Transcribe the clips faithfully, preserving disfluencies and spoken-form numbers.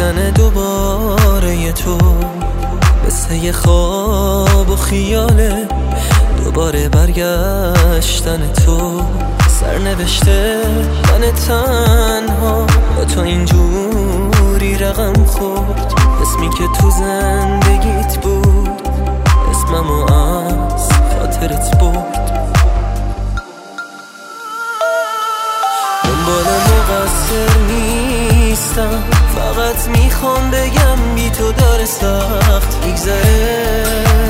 رفتن دوباره تو مثل یه خواب و خیاله، دوباره برگشتن تو سرنوشته من تنها با تو اینجوری رقم خورد. اسمی که تو زندگیت بود اسممو از خاطرت برد. دنبال مقصر نیستم، فقط میخوام بگم بی تو داره سخت میگذره.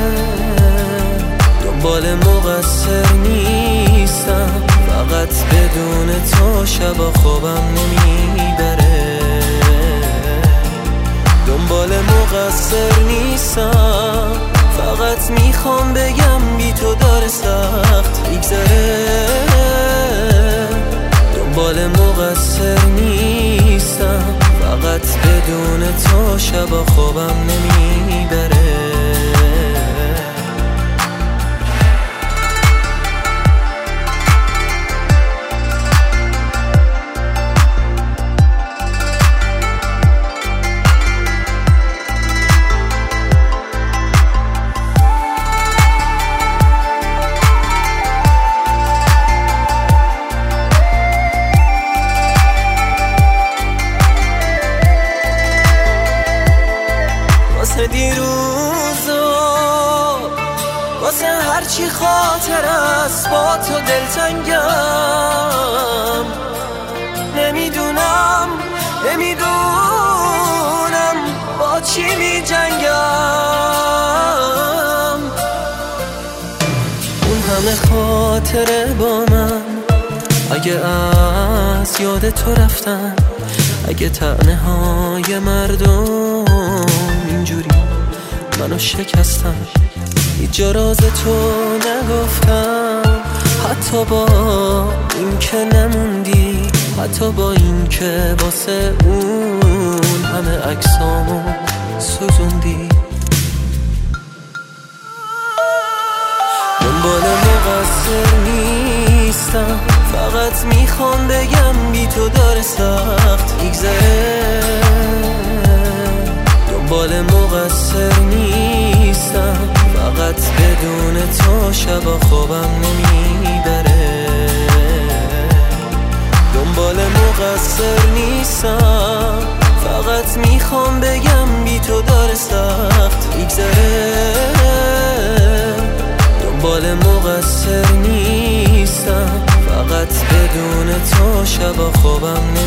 دنبال مقصر نیستم، فقط بدون تو شبا خوابم نمیبره. دنبال مقصر نیستم، فقط میخوام بگم بی تو داره سخت میگذره. دنبال مقصر نیستم، فقط بدون تو شبا خوابم نمیبره. واسه دیروزو، واسه هرچی خاطر است با تو دلتنگم. نمیدونم نمیدونم با چی می جنگم. اون همه خاطره با من اگه از یاد تو رفتن، اگه طعنه های مردم اینجوری منو شکستن، هیچ جا راز تو نگفتم، حتی با این که نموندی، حتی با این که واسه اون همه عکسامو سوزوندی. دنبال مقصر نیستم، فقط میخوام بگم بی تو داره سخت میگذره. دنبال مقصر نیستم، فقط بدون تو شبا خوابم نمیبره. دنبال مقصر نیستم، فقط میخوام بگم بی تو داره سخت میگذره. دنبال مقصر نیستم، فقط بدون تو شبا خوابم